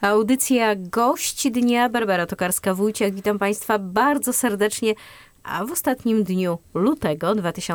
Audycja Gość Dnia, Barbara Tokarska-Wójciak. Witam Państwa bardzo serdecznie. A w ostatnim dniu lutego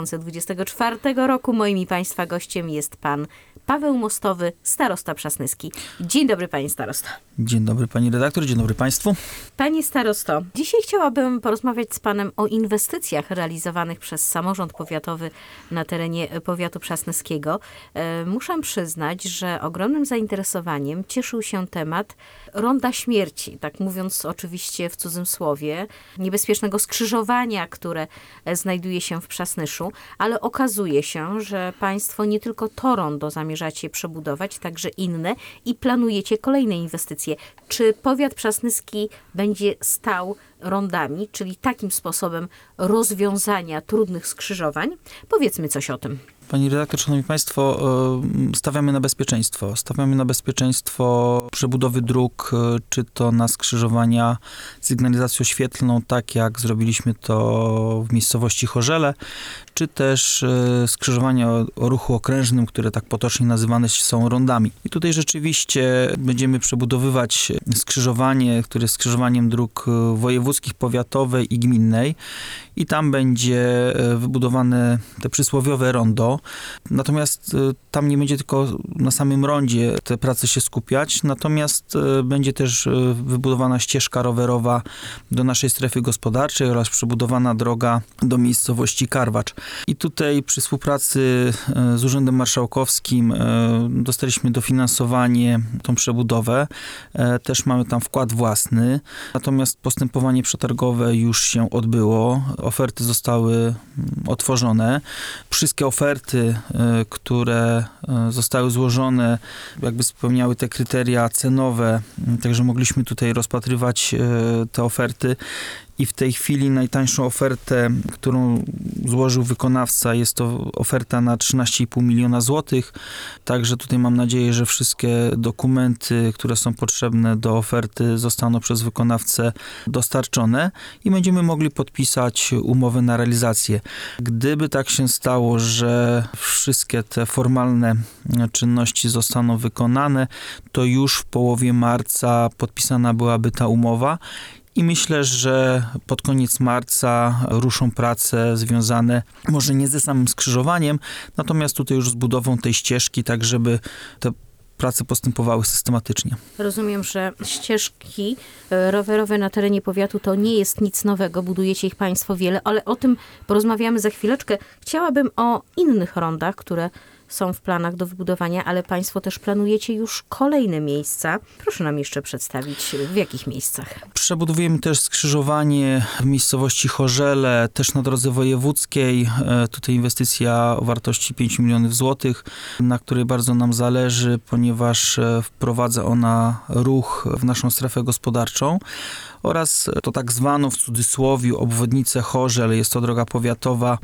2024 roku moim i Państwa gościem jest pan Paweł Mostowy, starosta przasnyski. Dzień dobry, panie starosto. Dzień dobry, pani redaktor, dzień dobry państwu. Panie starosto, dzisiaj chciałabym porozmawiać z panem o inwestycjach realizowanych przez samorząd powiatowy na terenie powiatu przasnyskiego. Muszę przyznać, że ogromnym zainteresowaniem cieszył się temat ronda śmierci, tak mówiąc oczywiście w cudzym słowie, niebezpiecznego skrzyżowania, które znajduje się w Przasnyszu, ale okazuje się, że państwo nie tylko to rondo zamierzacie przebudować, także inne i planujecie kolejne inwestycje. Czy powiat przasnyski będzie stał rondami, czyli takim sposobem rozwiązania trudnych skrzyżowań? Powiedzmy coś o tym. Pani redaktor, szanowni państwo, stawiamy na bezpieczeństwo. Stawiamy na bezpieczeństwo przebudowy dróg, czy to na skrzyżowania z sygnalizacją świetlną, tak jak zrobiliśmy to w miejscowości Chorzele, czy też skrzyżowania o ruchu okrężnym, które tak potocznie nazywane są rondami. I tutaj rzeczywiście będziemy przebudowywać skrzyżowanie, które jest skrzyżowaniem dróg wojewódzkich, powiatowej i gminnej. I tam będzie wybudowane te przysłowiowe rondo. Natomiast tam nie będzie tylko na samym rondzie te prace się skupiać, natomiast będzie też wybudowana ścieżka rowerowa do naszej strefy gospodarczej oraz przebudowana droga do miejscowości Karwacz. I tutaj przy współpracy z Urzędem Marszałkowskim dostaliśmy dofinansowanie tą przebudowę. Też mamy tam wkład własny. Natomiast postępowanie przetargowe już się odbyło. Oferty zostały otworzone. Wszystkie oferty, które zostały złożone, jakby spełniały te kryteria cenowe, także mogliśmy tutaj rozpatrywać te oferty. I w tej chwili najtańszą ofertę, którą złożył wykonawca, jest to oferta na 13,5 miliona złotych. Także tutaj mam nadzieję, że wszystkie dokumenty, które są potrzebne do oferty, zostaną przez wykonawcę dostarczone i będziemy mogli podpisać umowę na realizację. Gdyby tak się stało, że wszystkie te formalne czynności zostaną wykonane, to już w połowie marca podpisana byłaby ta umowa. I myślę, że pod koniec marca ruszą prace związane może nie ze samym skrzyżowaniem, natomiast tutaj już z budową tej ścieżki, tak żeby te prace postępowały systematycznie. Rozumiem, że ścieżki rowerowe na terenie powiatu to nie jest nic nowego, budujecie ich państwo wiele, ale o tym porozmawiamy za chwileczkę. Chciałabym o innych rondach, które są w planach do wybudowania, ale państwo też planujecie już kolejne miejsca. Proszę nam jeszcze przedstawić, w jakich miejscach. Przebudowujemy też skrzyżowanie w miejscowości Chorzele, też na drodze wojewódzkiej. Tutaj inwestycja o wartości 5 milionów złotych, na której bardzo nam zależy, ponieważ wprowadza ona ruch w naszą strefę gospodarczą oraz to tak zwaną w cudzysłowie obwodnicę Chorzel. Jest to droga powiatowa,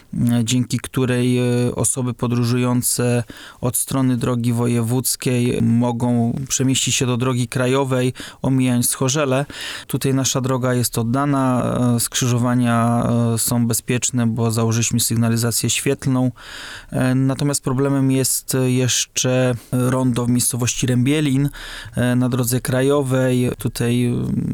dzięki której osoby podróżujące od strony drogi wojewódzkiej mogą przemieścić się do drogi krajowej, omijając Chorzele. Tutaj nasza droga jest oddana, skrzyżowania są bezpieczne, bo założyliśmy sygnalizację świetlną. Natomiast problemem jest jeszcze rondo w miejscowości Rębielin na drodze krajowej. Tutaj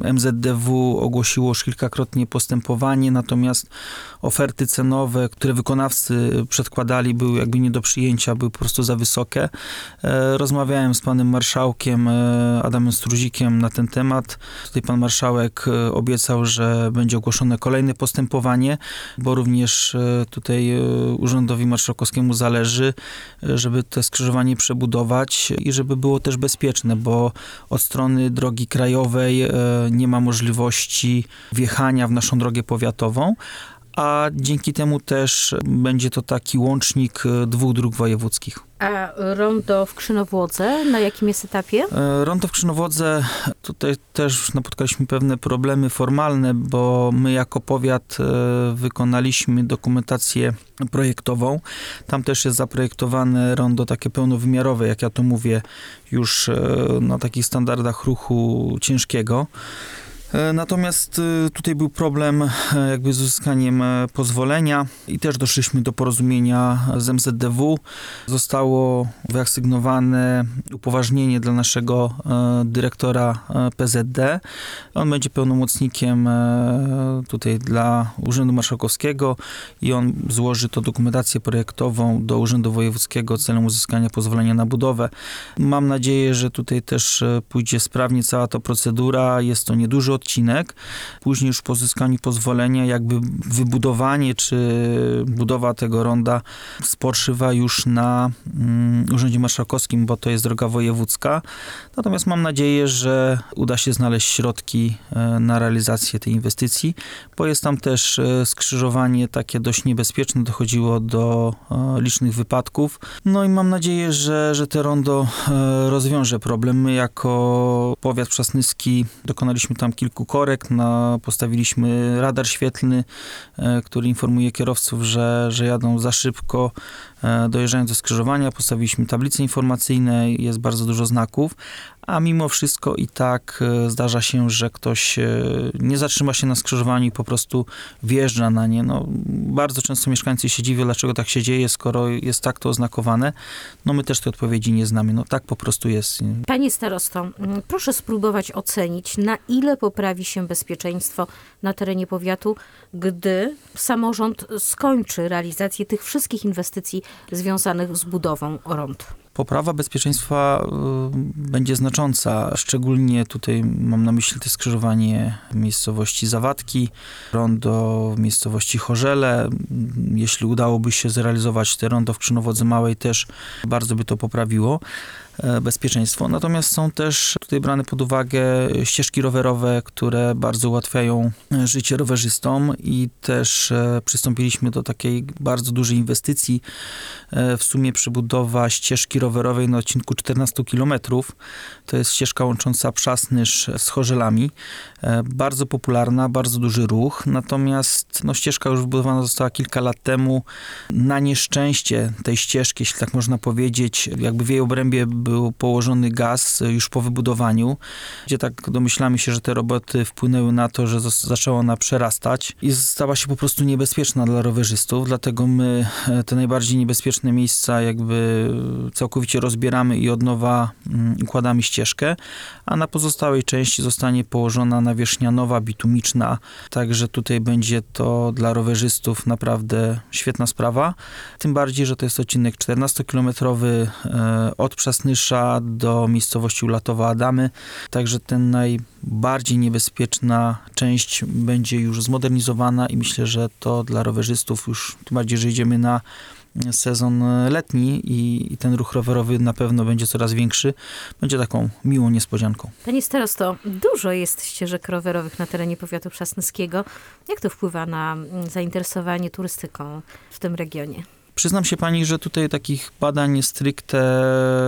MZDW ogłosiło już kilkakrotnie postępowanie, natomiast oferty cenowe, które wykonawcy przedkładali, były jakby nie do przyjęcia, były po prostu za wysokie. Rozmawiałem z panem marszałkiem Adamem Struzikiem na ten temat. Tutaj pan marszałek obiecał, że będzie ogłoszone kolejne postępowanie, bo również tutaj Urzędowi Marszałkowskiemu zależy, żeby to skrzyżowanie przebudować i żeby było też bezpieczne, bo od strony drogi krajowej nie ma możliwości wjechania w naszą drogę powiatową, a dzięki temu też będzie to taki łącznik dwóch dróg wojewódzkich. A rondo w Krzynowłodze, na jakim jest etapie? Rondo w Krzynowłodze, tutaj też napotkaliśmy pewne problemy formalne, bo my jako powiat wykonaliśmy dokumentację projektową. Tam też jest zaprojektowane rondo takie pełnowymiarowe, jak ja to mówię, już na takich standardach ruchu ciężkiego. Natomiast tutaj był problem jakby z uzyskaniem pozwolenia i też doszliśmy do porozumienia z MZDW. Zostało wyasygnowane upoważnienie dla naszego dyrektora PZD. On będzie pełnomocnikiem tutaj dla Urzędu Marszałkowskiego i on złoży to dokumentację projektową do Urzędu Wojewódzkiego celem uzyskania pozwolenia na budowę. Mam nadzieję, że tutaj też pójdzie sprawnie cała ta procedura. Jest to nieduży odcinek. Później już po uzyskaniu pozwolenia jakby wybudowanie czy budowa tego ronda spoczywa już na Urzędzie Marszałkowskim, bo to jest droga wojewódzka. Natomiast mam nadzieję, że uda się znaleźć środki na realizację tej inwestycji, bo jest tam też skrzyżowanie takie dość niebezpieczne, dochodziło do licznych wypadków. No i mam nadzieję, że te rondo rozwiąże problem. My jako powiat przasnyski dokonaliśmy tam kilku korekt, postawiliśmy radar świetlny, który informuje kierowców, że jadą za szybko, dojeżdżając do skrzyżowania. Postawiliśmy tablice informacyjne, jest bardzo dużo znaków, a mimo wszystko i tak zdarza się, że ktoś nie zatrzyma się na skrzyżowaniu i po prostu wjeżdża na nie. No, bardzo często mieszkańcy się dziwią, dlaczego tak się dzieje, skoro jest tak to oznakowane. No my też tej odpowiedzi nie znamy. No tak po prostu jest. Panie starosto, proszę spróbować ocenić, na ile poprawi się bezpieczeństwo na terenie powiatu, gdy samorząd skończy realizację tych wszystkich inwestycji związanych z budową rond. Poprawa bezpieczeństwa będzie znacząca, szczególnie tutaj mam na myśli to skrzyżowanie w miejscowości Zawadki, rondo w miejscowości Chorzele. Jeśli udałoby się zrealizować te rondo w Krzynowodzy Małej, też bardzo by to poprawiło bezpieczeństwo. Natomiast są też tutaj brane pod uwagę ścieżki rowerowe, które bardzo ułatwiają życie rowerzystom i też przystąpiliśmy do takiej bardzo dużej inwestycji. W sumie przebudowa ścieżki rowerowej na odcinku 14 km. To jest ścieżka łącząca Przasnysz z Chorzelami. Bardzo popularna, bardzo duży ruch. Natomiast ścieżka już wybudowana została kilka lat temu. Na nieszczęście tej ścieżki, jeśli tak można powiedzieć, jakby w jej obrębie był położony gaz już po wybudowaniu, gdzie tak domyślamy się, że te roboty wpłynęły na to, że zaczęła ona przerastać i stała się po prostu niebezpieczna dla rowerzystów, dlatego my te najbardziej niebezpieczne miejsca jakby całkowicie rozbieramy i od nowa układamy ścieżkę, a na pozostałej części zostanie położona nawierzchnia nowa, bitumiczna, także tutaj będzie to dla rowerzystów naprawdę świetna sprawa, tym bardziej, że to jest odcinek 14-kilometrowy od Przasnysza do miejscowości Ulatowa Adamy, także ten najbardziej niebezpieczna część będzie już zmodernizowana i myślę, że to dla rowerzystów już, tym bardziej, że idziemy na sezon letni i ten ruch rowerowy na pewno będzie coraz większy, będzie taką miłą niespodzianką. Panie starosto, dużo jest ścieżek rowerowych na terenie powiatu przasnyskiego. Jak to wpływa na zainteresowanie turystyką w tym regionie? Przyznam się pani, że tutaj takich badań stricte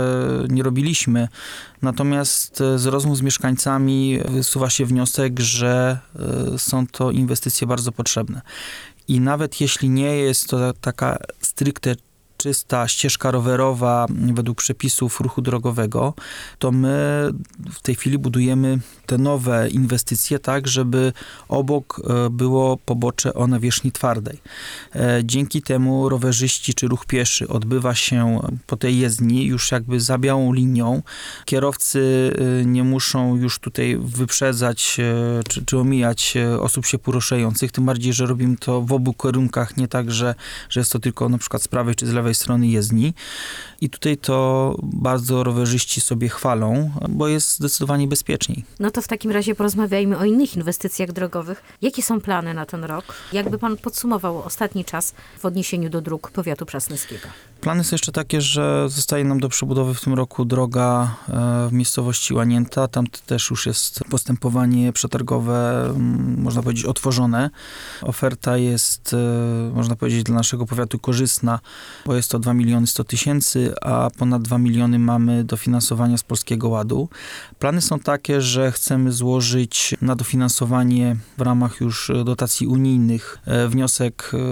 nie robiliśmy, natomiast z rozmów z mieszkańcami wysuwa się wniosek, że są to inwestycje bardzo potrzebne. I nawet jeśli nie jest to taka stricte czysta ścieżka rowerowa według przepisów ruchu drogowego, to my w tej chwili budujemy te nowe inwestycje tak, żeby obok było pobocze o nawierzchni twardej. Dzięki temu rowerzyści czy ruch pieszy odbywa się po tej jezdni już jakby za białą linią. Kierowcy nie muszą już tutaj wyprzedzać czy omijać osób się poruszających, tym bardziej, że robimy to w obu kierunkach, nie tak, że jest to tylko na przykład z prawej czy z lewej strony jezdni. I tutaj to bardzo rowerzyści sobie chwalą, bo jest zdecydowanie bezpieczniej. No to w takim razie porozmawiajmy o innych inwestycjach drogowych. Jakie są plany na ten rok? Jakby pan podsumował ostatni czas w odniesieniu do dróg powiatu przasnyskiego? Plany są jeszcze takie, że zostaje nam do przebudowy w tym roku droga w miejscowości Łanięta. Tam też już jest postępowanie przetargowe, można powiedzieć, otworzone. Oferta jest, można powiedzieć, dla naszego powiatu korzystna, bo jest to 2 100 000, a ponad 2 miliony mamy dofinansowania z Polskiego Ładu. Plany są takie, że chcemy złożyć na dofinansowanie w ramach już dotacji unijnych wniosek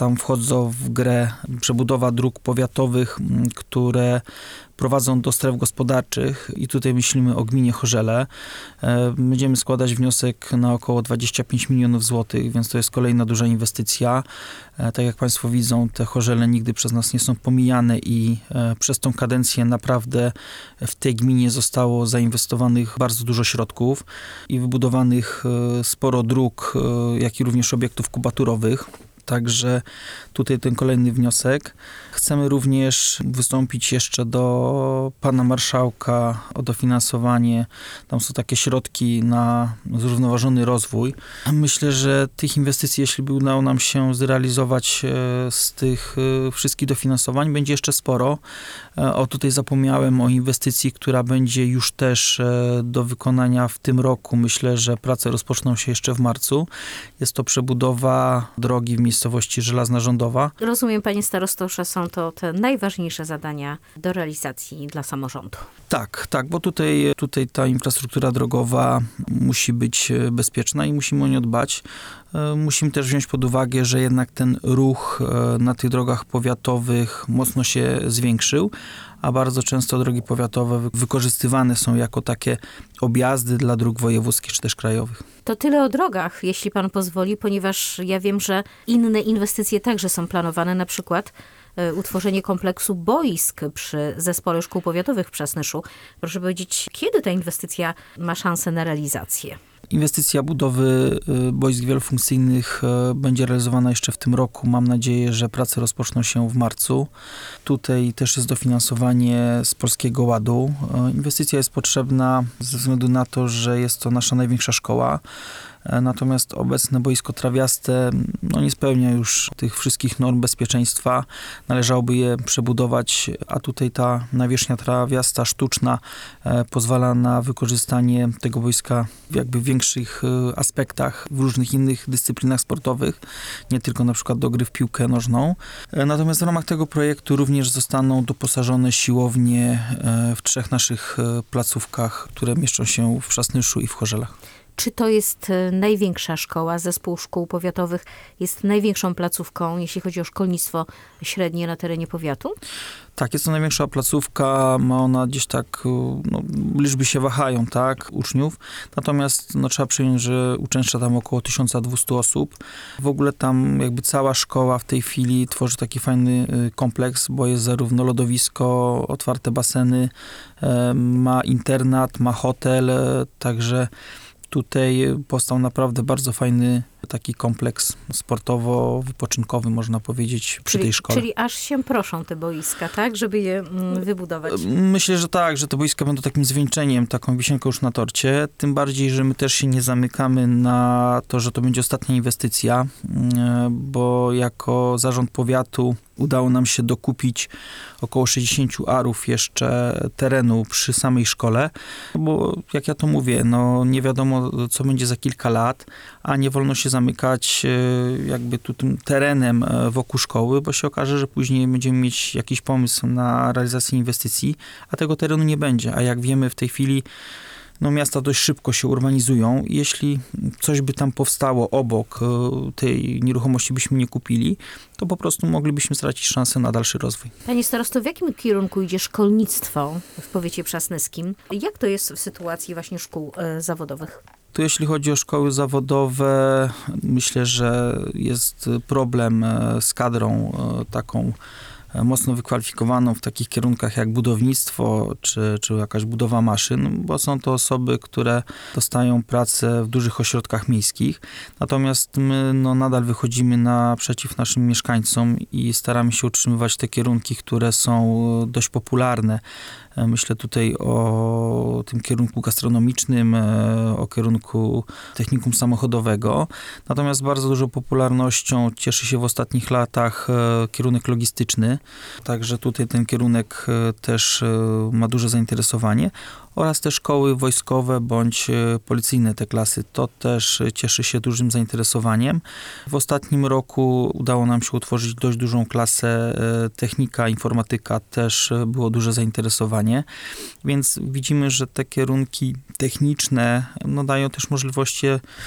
tam wchodzą w grę przebudowa dróg powiatowych, które prowadzą do stref gospodarczych i tutaj myślimy o gminie Chorzele. Będziemy składać wniosek na około 25 milionów złotych, więc to jest kolejna duża inwestycja. Tak jak Państwo widzą, te Chorzele nigdy przez nas nie są pomijane i przez tą kadencję naprawdę w tej gminie zostało zainwestowanych bardzo dużo środków i wybudowanych sporo dróg, jak i również obiektów kubaturowych. Także tutaj ten kolejny wniosek. Chcemy również wystąpić jeszcze do pana marszałka o dofinansowanie. Tam są takie środki na zrównoważony rozwój. Myślę, że tych inwestycji, jeśli by udało nam się zrealizować z tych wszystkich dofinansowań, będzie jeszcze sporo. Tutaj zapomniałem o inwestycji, która będzie już też do wykonania w tym roku. Myślę, że prace rozpoczną się jeszcze w marcu. Jest to przebudowa drogi w miejscowości Żelazna Rządowa. Rozumiem, panie starosto, że są to te najważniejsze zadania do realizacji dla samorządu. Tak, bo tutaj ta infrastruktura drogowa musi być bezpieczna i musimy o nią dbać. Musimy też wziąć pod uwagę, że jednak ten ruch na tych drogach powiatowych mocno się zwiększył, a bardzo często drogi powiatowe wykorzystywane są jako takie objazdy dla dróg wojewódzkich czy też krajowych. To tyle o drogach, jeśli pan pozwoli, ponieważ ja wiem, że inne inwestycje także są planowane, na przykład utworzenie kompleksu boisk przy Zespole Szkół Powiatowych w Przasnyszu. Proszę powiedzieć, kiedy ta inwestycja ma szansę na realizację? Inwestycja budowy boisk wielofunkcyjnych będzie realizowana jeszcze w tym roku. Mam nadzieję, że prace rozpoczną się w marcu. Tutaj też jest dofinansowanie z Polskiego Ładu. Inwestycja jest potrzebna ze względu na to, że jest to nasza największa szkoła. Natomiast obecne boisko trawiaste nie spełnia już tych wszystkich norm bezpieczeństwa. Należałoby je przebudować, a tutaj ta nawierzchnia trawiasta, sztuczna, pozwala na wykorzystanie tego boiska jakby w większych aspektach, w różnych innych dyscyplinach sportowych, nie tylko na przykład do gry w piłkę nożną. Natomiast w ramach tego projektu również zostaną doposażone siłownie w 3 naszych placówkach, które mieszczą się w Przasnyszu i w Chorzelach. Czy to jest największa szkoła? Zespół Szkół Powiatowych jest największą placówką, jeśli chodzi o szkolnictwo średnie na terenie powiatu? Tak, jest to największa placówka, ma ona gdzieś tak, liczby się wahają, tak, uczniów. Natomiast trzeba przyjąć, że uczęszcza tam około 1200 osób. W ogóle tam jakby cała szkoła w tej chwili tworzy taki fajny kompleks, bo jest zarówno lodowisko, otwarte baseny, ma internat, ma hotel, także tutaj powstał naprawdę bardzo fajny taki kompleks sportowo-wypoczynkowy, można powiedzieć, przy tej szkole. Czyli aż się proszą te boiska, tak? Żeby je wybudować. Myślę, że tak, że te boiska będą takim zwieńczeniem, taką wisienką już na torcie. Tym bardziej, że my też się nie zamykamy na to, że to będzie ostatnia inwestycja, bo jako zarząd powiatu udało nam się dokupić około 60 arów jeszcze terenu przy samej szkole, bo jak ja to mówię, nie wiadomo, co będzie za kilka lat, a nie wolno się zamykać jakby tu tym terenem wokół szkoły, bo się okaże, że później będziemy mieć jakiś pomysł na realizację inwestycji, a tego terenu nie będzie. A jak wiemy w tej chwili, miasta dość szybko się urbanizują. Jeśli coś by tam powstało obok tej nieruchomości byśmy nie kupili, to po prostu moglibyśmy stracić szansę na dalszy rozwój. Panie starosto, w jakim kierunku idzie szkolnictwo w powiecie przasnyskim? Jak to jest w sytuacji właśnie szkół zawodowych? To jeśli chodzi o szkoły zawodowe, myślę, że jest problem z kadrą taką mocno wykwalifikowaną w takich kierunkach jak budownictwo czy jakaś budowa maszyn, bo są to osoby, które dostają pracę w dużych ośrodkach miejskich. Natomiast my nadal wychodzimy naprzeciw naszym mieszkańcom i staramy się utrzymywać te kierunki, które są dość popularne. Myślę tutaj o tym kierunku gastronomicznym, o kierunku technikum samochodowego. Natomiast bardzo dużą popularnością cieszy się w ostatnich latach kierunek logistyczny. Także tutaj ten kierunek też ma duże zainteresowanie. oraz te szkoły wojskowe bądź policyjne te klasy. To też cieszy się dużym zainteresowaniem. W ostatnim roku udało nam się utworzyć dość dużą klasę technika, informatyka, też było duże zainteresowanie, więc widzimy, że te kierunki techniczne dają też możliwości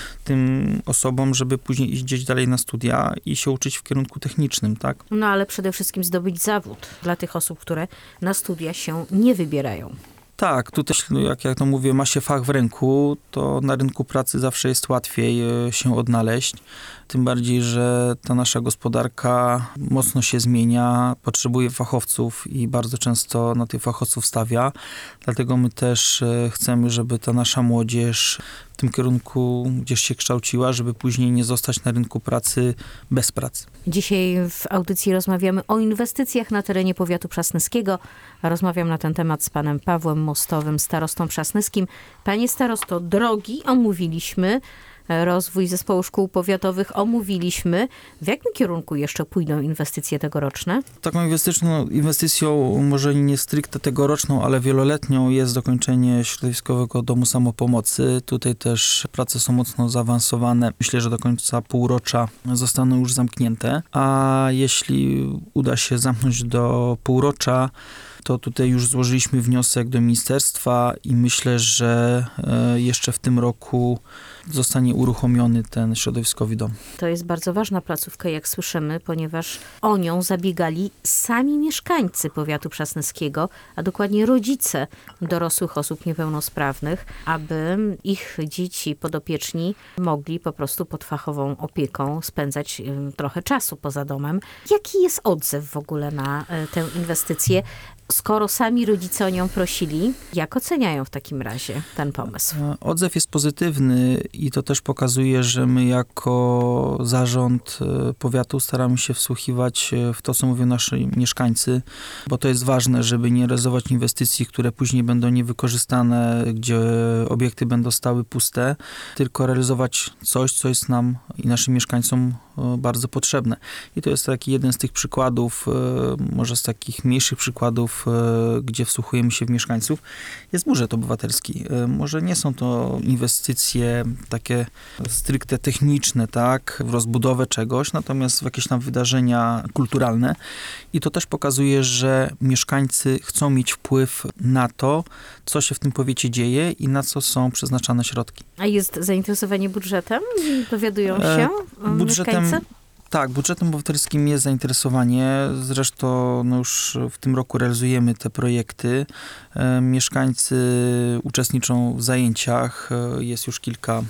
tym osobom, żeby później iść gdzieś dalej na studia i się uczyć w kierunku technicznym, tak? No ale przede wszystkim zdobyć zawód dla tych osób, które na studia się nie wybierają. Tak, tutaj jak ja to mówię, ma się fach w ręku, to na rynku pracy zawsze jest łatwiej się odnaleźć. Tym bardziej, że ta nasza gospodarka mocno się zmienia, potrzebuje fachowców i bardzo często na tych fachowców stawia. Dlatego my też chcemy, żeby ta nasza młodzież w tym kierunku gdzieś się kształciła, żeby później nie zostać na rynku pracy bez pracy. Dzisiaj w audycji rozmawiamy o inwestycjach na terenie powiatu przasnyskiego. Rozmawiam na ten temat z panem Pawłem Mostowym, starostą przasnyskim. Panie starosto, drogi omówiliśmy, rozwój zespołu szkół powiatowych omówiliśmy. W jakim kierunku jeszcze pójdą inwestycje tegoroczne? Taką inwestycją, może nie stricte tegoroczną, ale wieloletnią jest dokończenie środowiskowego domu samopomocy. Tutaj też prace są mocno zaawansowane. Myślę, że do końca półrocza zostaną już zamknięte. A jeśli uda się zamknąć do półrocza, to tutaj już złożyliśmy wniosek do ministerstwa i myślę, że jeszcze w tym roku zostanie uruchomiony ten środowiskowy dom. To jest bardzo ważna placówka, jak słyszymy, ponieważ o nią zabiegali sami mieszkańcy powiatu przasnyskiego, a dokładnie rodzice dorosłych osób niepełnosprawnych, aby ich dzieci podopieczni mogli po prostu pod fachową opieką spędzać trochę czasu poza domem. Jaki jest odzew w ogóle na tę inwestycję? Skoro sami rodzice o nią prosili, jak oceniają w takim razie ten pomysł? Odzew jest pozytywny i to też pokazuje, że my jako zarząd powiatu staramy się wsłuchiwać w to, co mówią nasi mieszkańcy, bo to jest ważne, żeby nie realizować inwestycji, które później będą niewykorzystane, gdzie obiekty będą stały puste, tylko realizować coś, co jest nam i naszym mieszkańcom bardzo potrzebne. I to jest taki jeden z tych przykładów, może z takich mniejszych przykładów, gdzie wsłuchujemy się w mieszkańców, jest budżet obywatelski. Może nie są to inwestycje takie stricte techniczne, tak, w rozbudowę czegoś, natomiast w jakieś tam wydarzenia kulturalne. I to też pokazuje, że mieszkańcy chcą mieć wpływ na to, co się w tym powiecie dzieje i na co są przeznaczane środki. A jest zainteresowanie budżetem? Dowiadują się mieszkańcy? Tak, budżetem obywatelskim jest zainteresowanie. Zresztą już w tym roku realizujemy te projekty. Mieszkańcy uczestniczą w zajęciach. Jest już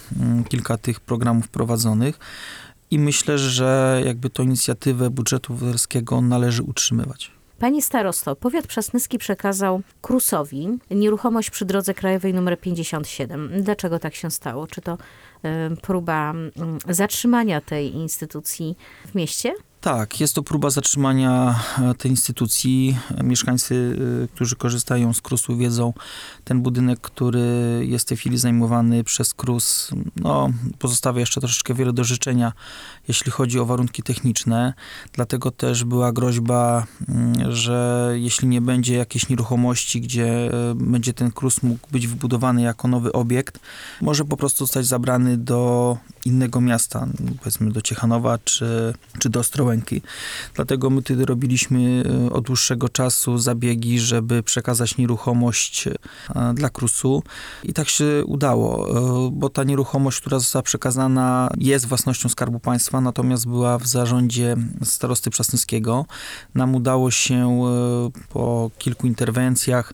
kilka tych programów prowadzonych. I myślę, że jakby tą inicjatywę budżetu obywatelskiego należy utrzymywać. Panie starosto, powiat przasnyski przekazał KRUS-owi nieruchomość przy drodze krajowej nr 57. Dlaczego tak się stało? Czy to próba zatrzymania tej instytucji w mieście? Tak, jest to próba zatrzymania tej instytucji. Mieszkańcy, którzy korzystają z KRUS-u, wiedzą, ten budynek, który jest w tej chwili zajmowany przez KRUS, pozostawia jeszcze troszeczkę wiele do życzenia, jeśli chodzi o warunki techniczne. Dlatego też była groźba, że jeśli nie będzie jakiejś nieruchomości, gdzie będzie ten KRUS mógł być wybudowany jako nowy obiekt, może po prostu zostać zabrany do innego miasta, powiedzmy do Ciechanowa czy do Ostrołęki. Dlatego my wtedy robiliśmy od dłuższego czasu zabiegi, żeby przekazać nieruchomość dla KRUS-u i tak się udało, bo ta nieruchomość, która została przekazana, jest własnością Skarbu Państwa, natomiast była w zarządzie starosty przasnyskiego. Nam udało się po kilku interwencjach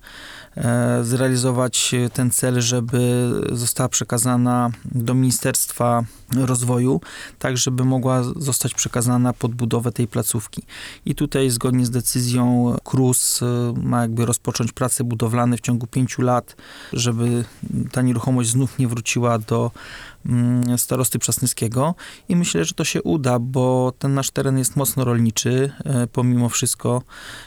zrealizować ten cel, żeby została przekazana do Ministerstwa Rozwoju, tak żeby mogła zostać przekazana pod budowę tej placówki. I tutaj zgodnie z decyzją KRUS ma jakby rozpocząć prace budowlane w ciągu 5 lat, żeby ta nieruchomość znów nie wróciła do starosty przasnyskiego i myślę, że to się uda, bo ten nasz teren jest mocno rolniczy. Pomimo wszystko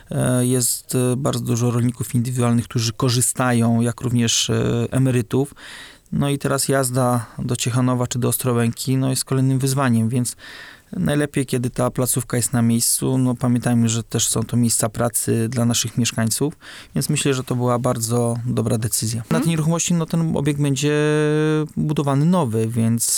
jest bardzo dużo rolników indywidualnych, którzy korzystają, jak również emerytów. No i teraz jazda do Ciechanowa czy do Ostrołęki jest kolejnym wyzwaniem, więc Najlepiej, kiedy ta placówka jest na miejscu. No, pamiętajmy, że też są to miejsca pracy dla naszych mieszkańców, więc myślę, że to była bardzo dobra decyzja. Na tej nieruchomości ten obiekt będzie budowany nowy, więc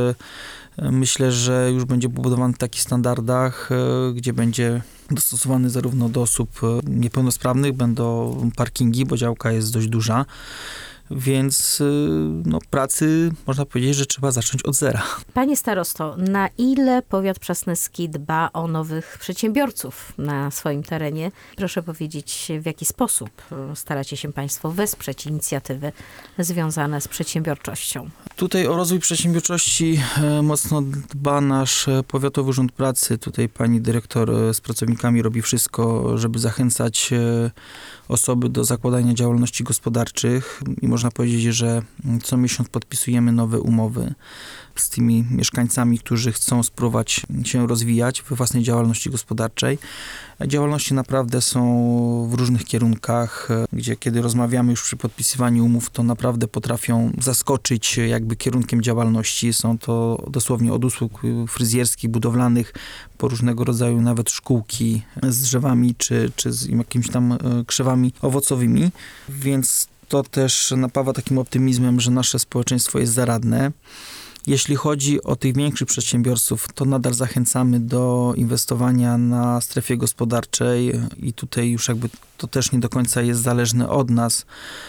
myślę, że już będzie budowany w takich standardach, gdzie będzie dostosowany zarówno do osób niepełnosprawnych, będą parkingi, bo działka jest dość duża. Więc pracy można powiedzieć, że trzeba zacząć od zera. Panie starosto, na ile powiat przasnyski dba o nowych przedsiębiorców na swoim terenie? Proszę powiedzieć, w jaki sposób staracie się państwo wesprzeć inicjatywy związane z przedsiębiorczością? Tutaj o rozwój przedsiębiorczości mocno dba nasz Powiatowy Urząd Pracy. Tutaj pani dyrektor z pracownikami robi wszystko, żeby zachęcać osoby do zakładania działalności gospodarczych i można powiedzieć, że co miesiąc podpisujemy nowe umowy z tymi mieszkańcami, którzy chcą spróbować się rozwijać we własnej działalności gospodarczej. Działalności naprawdę są w różnych kierunkach, gdzie kiedy rozmawiamy już przy podpisywaniu umów, to naprawdę potrafią zaskoczyć jakby kierunkiem działalności. Są to dosłownie od usług fryzjerskich, budowlanych, po różnego rodzaju nawet szkółki z drzewami, czy z jakimiś tam krzewami owocowymi, więc to też napawa takim optymizmem, że nasze społeczeństwo jest zaradne. Jeśli chodzi o tych większych przedsiębiorców, to nadal zachęcamy do inwestowania na strefie gospodarczej i tutaj już jakby to też nie do końca jest zależne od nas,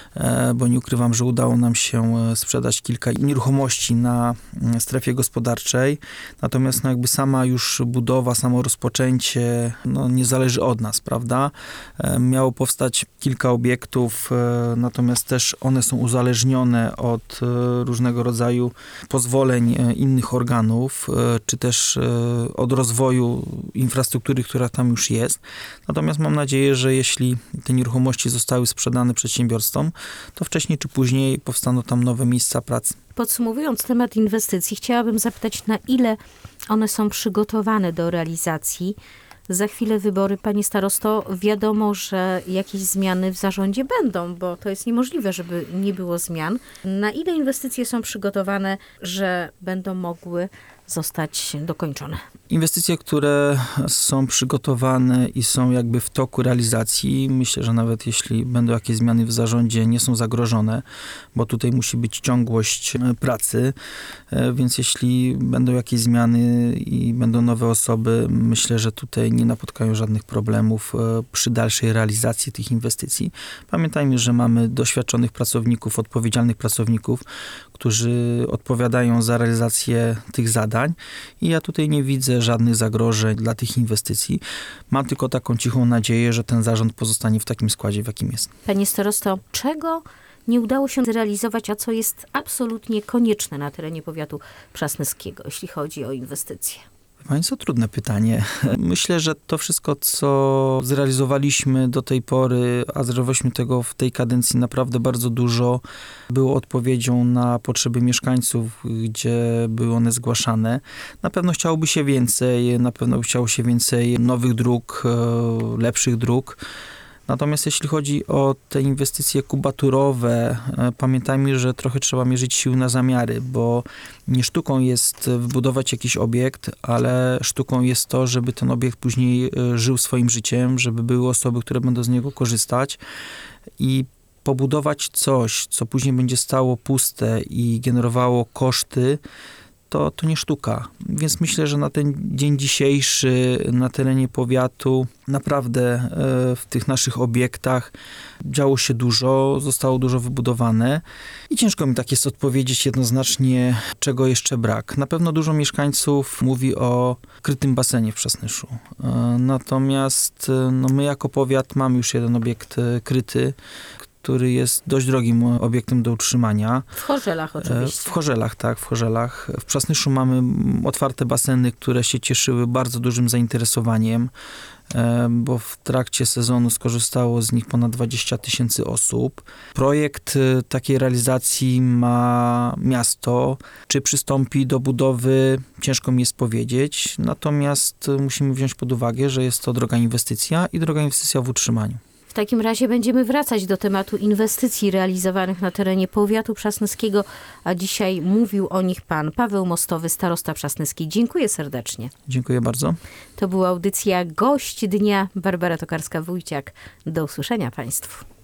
bo nie ukrywam, że udało nam się sprzedać kilka nieruchomości na strefie gospodarczej, natomiast jakby sama już budowa, samo rozpoczęcie nie zależy od nas, prawda? Miało powstać kilka obiektów, natomiast też one są uzależnione od różnego rodzaju pozwoleń innych organów, czy też od rozwoju infrastruktury, która tam już jest. Natomiast mam nadzieję, że jeśli te nieruchomości zostały sprzedane przedsiębiorstwom, to wcześniej czy później powstaną tam nowe miejsca pracy. Podsumowując temat inwestycji, chciałabym zapytać, na ile one są przygotowane do realizacji. Za chwilę wybory, panie starosto, wiadomo, że jakieś zmiany w zarządzie będą, bo to jest niemożliwe, żeby nie było zmian. Na ile inwestycje są przygotowane, że będą mogły zostać dokończone? Inwestycje, które są przygotowane i są jakby w toku realizacji, myślę, że nawet jeśli będą jakieś zmiany w zarządzie, nie są zagrożone, bo tutaj musi być ciągłość pracy, więc jeśli będą jakieś zmiany i będą nowe osoby, myślę, że tutaj nie napotkają żadnych problemów przy dalszej realizacji tych inwestycji. Pamiętajmy, że mamy doświadczonych pracowników, odpowiedzialnych pracowników, którzy odpowiadają za realizację tych zadań i ja tutaj nie widzę żadnych zagrożeń dla tych inwestycji. Mam tylko taką cichą nadzieję, że ten zarząd pozostanie w takim składzie, w jakim jest. Panie starosto, czego nie udało się zrealizować, a co jest absolutnie konieczne na terenie powiatu przasnyskiego, jeśli chodzi o inwestycje? Państwo, trudne pytanie. Myślę, że to wszystko, co zrealizowaliśmy do tej pory, a zrealizowaliśmy tego w tej kadencji naprawdę bardzo dużo, było odpowiedzią na potrzeby mieszkańców, gdzie były one zgłaszane. Na pewno chciałoby się więcej, na pewno chciało się więcej nowych dróg, lepszych dróg. Natomiast jeśli chodzi o te inwestycje kubaturowe, pamiętajmy, że trochę trzeba mierzyć siły na zamiary, bo nie sztuką jest wybudować jakiś obiekt, ale sztuką jest to, żeby ten obiekt później żył swoim życiem, żeby były osoby, które będą z niego korzystać i pobudować coś, co później będzie stało puste i generowało koszty, to nie sztuka. Więc myślę, że na ten dzień dzisiejszy na terenie powiatu naprawdę w tych naszych obiektach działo się dużo, zostało dużo wybudowane i ciężko mi tak jest odpowiedzieć jednoznacznie, czego jeszcze brak. Na pewno dużo mieszkańców mówi o krytym basenie w Przasnyszu. Natomiast my jako powiat mamy już jeden obiekt kryty, który jest dość drogim obiektem do utrzymania. W Chorzelach oczywiście. W Chorzelach, tak, w Chorzelach. W Przasnyszu mamy otwarte baseny, które się cieszyły bardzo dużym zainteresowaniem, bo w trakcie sezonu skorzystało z nich ponad 20 000 osób. Projekt takiej realizacji ma miasto. Czy przystąpi do budowy, ciężko mi jest powiedzieć. Natomiast musimy wziąć pod uwagę, że jest to droga inwestycja i droga inwestycja w utrzymaniu. W takim razie będziemy wracać do tematu inwestycji realizowanych na terenie powiatu przasnyskiego, a dzisiaj mówił o nich pan Paweł Mostowy, starosta przasnyski. Dziękuję serdecznie. Dziękuję bardzo. To była audycja Gość Dnia. Barbara Tokarska-Wójciak. Do usłyszenia państwu.